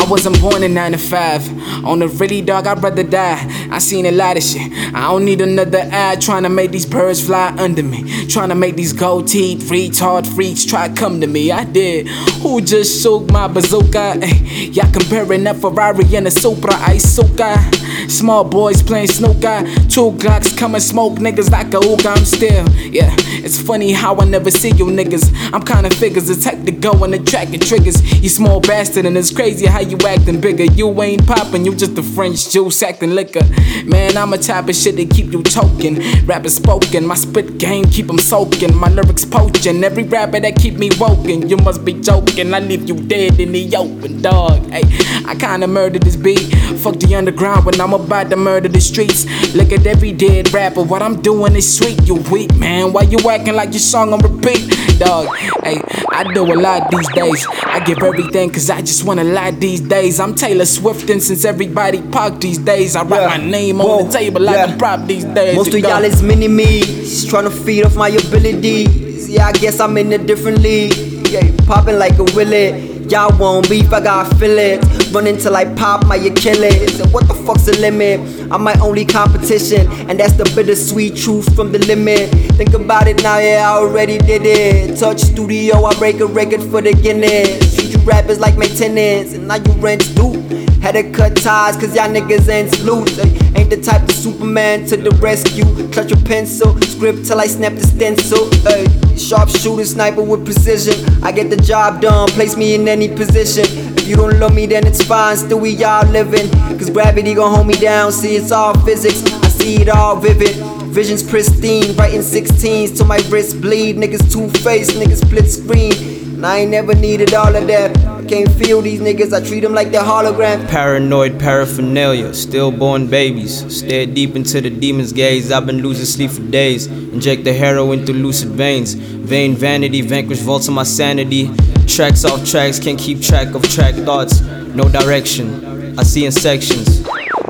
I wasn't born in 9 to 5. On the really, dog, I'd rather die. I seen a lot of shit. I don't need another eye trying to make these birds fly under me. Trying to make these gold-teeth retard freaks try to come to me. I did. Who just shook my bazooka? Ay, y'all comparing that Ferrari and a Supra Isuka. Small boys playing snooker. 2 Glocks come and smoke niggas like a hookah. I'm still, yeah. It's funny how I never see you niggas. I'm kinda figures the type to go on the track and triggers. You small bastard and it's crazy how you acting bigger. You ain't poppin', you just a French juice acting liquor. Man, I'm a type of shit that keep you choking. Rappers spoken, my spit game keep them soaking. My lyrics poaching, every rapper that keep me woken. You must be joking, I leave you dead in the open, dog. Ay, I kinda murdered this beat. Fuck the underground when I'm about to murder the streets. Look at every dead rapper, what I'm doing is sweet. You weak, man, why you acting like your song on repeat? Dog, hey, I do a lot these days. I give everything cause I just wanna lie these days. I'm Taylor Swift and since everybody pop these days, I write my name on the table like a prop these days. Most of y'all is mini-me's, trying to feed off my abilities. Yeah, I guess I'm in a different league. Yeah, popping like a willy. Y'all want beef, I gotta feel it. Run till I pop my Achilles. And what the fuck's the limit? I'm my only competition, and that's the bittersweet truth from the limit. Think about it now, yeah, I already did it. Touch studio, I break a record for the Guinness. Treat you rappers like maintenance, and now you rents due. Had to cut ties cause y'all niggas ain't loose. Ain't the type of Superman to the rescue. Clutch a pencil, script till I snap the stencil. Sharpshooter, sniper with precision. I get the job done, place me in any position. If you don't love me then it's fine, still we all living. Cause gravity gon' hold me down, see it's all physics. I see it all vivid, visions pristine. Writing 16s till my wrist bleed. Niggas two-faced, niggas split screen. And I ain't never needed all of that. I can't feel these niggas, I treat them like they're hologram. Paranoid paraphernalia, stillborn babies. Stare deep into the demon's gaze. I've been losing sleep for days. Inject the heroin through lucid veins. Vain vanity, vanquish vaults of my sanity. Tracks off tracks, can't keep track of track thoughts. No direction, I see in sections.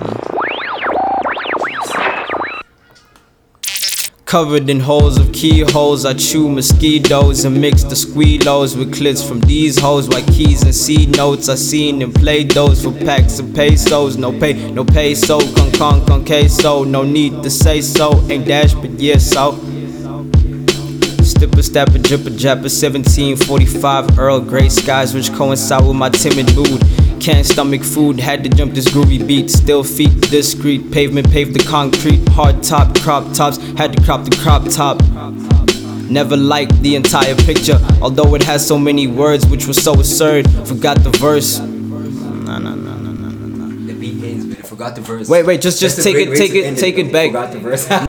Covered in holes of keyholes, I chew mosquitoes and mix the squealos with clits from these hoes. White keys and C notes, I seen them play those for packs of pesos. No peso, con queso. No need to say so, ain't dash but yeah so. Stipper, stapper, jipper, japper, 1745 Earl Grey skies which coincide with my timid mood. Can't stomach food, had to jump this groovy beat. Still feet discreet, pavement paved the concrete. Hard top, crop tops, had to crop the crop top. Never liked the entire picture, although it has so many words which was so absurd. Forgot the verse. The beat gains, but I forgot the verse. Wait, just take it back. Forgot the verse.